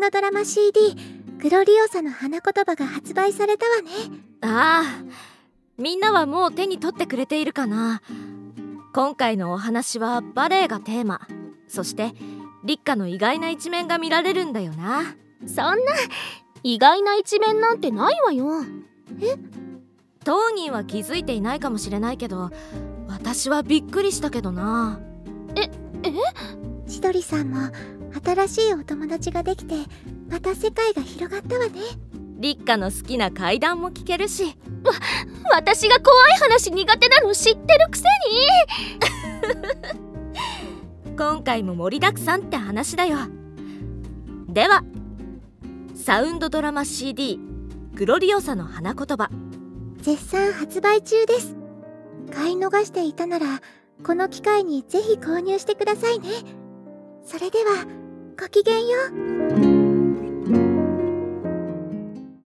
ドドラマ CD グロリオサの花言葉が発売されたわね。 ああ、みんなはもう手に取ってくれているかな。今回のお話はバレエがテーマ、そして立花の意外な一面が見られるんだよな。 そんな意外な一面なんてないわよ。 当人は気づいていないかもしれないけど、私はびっくりしたけどな。 千鳥さんも新しいお友達ができて、また世界が広がったわね。 立花の好きな怪談も聞けるし。 私が怖い話苦手なの知ってるくせに今回も盛りだくさんって話だよ。ではサウンドドラマ CD グロリオサの花言葉、 絶賛発売中です。買い逃していたならこの機会にぜひ購入してくださいね。それではごきげんよう。